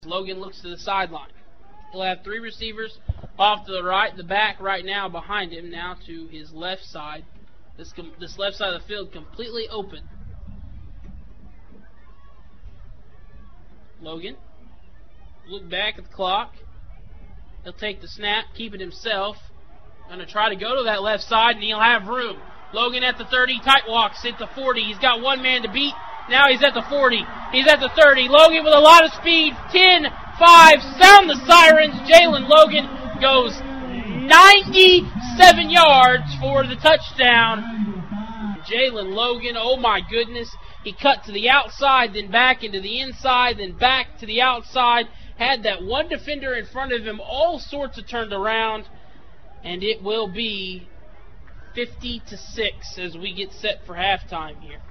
Logan looks to the sideline. He'll have three receivers off to the right, the back right now behind him, now to his left side. This left side of the field completely open. Logan, look back at the clock. He'll take the snap, keep it himself. Going to try to go to that left side, and he'll have room. Logan at the 30, tight walks at the 40. He's got one man to beat. Now he's at the 40. He's at the 30. Logan with a lot of speed. 10, 5, sound the sirens. Jalen Logan goes 97 yards for the touchdown. Jalen Logan, oh my goodness. He cut to the outside, then back into the inside, then back to the outside. Had that one defender in front of him, all sorts of turned around. And it will be 50-6 as we get set for halftime here.